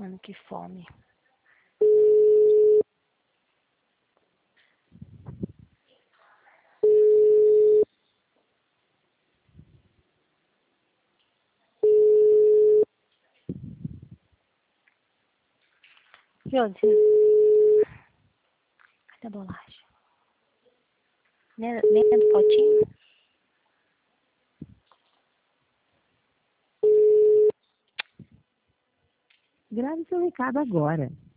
Mano, que fome. Cadê a bolacha? Nem é do potinho? Grave seu recado agora.